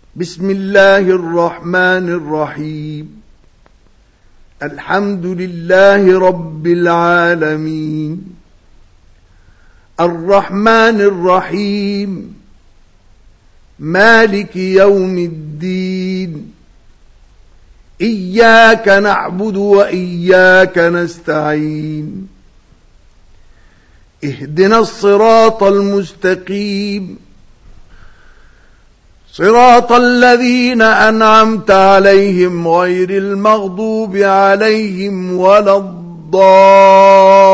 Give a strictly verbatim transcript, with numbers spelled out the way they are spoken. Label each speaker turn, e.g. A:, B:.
A: بسم الله الرحمن الرحيم. الحمد لله رب العالمين، الرحمن الرحيم، مالك يوم الدين، إياك نعبد وإياك نستعين، اهدنا الصراط المستقيم، صراط الذين أنعمت عليهم غير المغضوب عليهم ولا الضالين.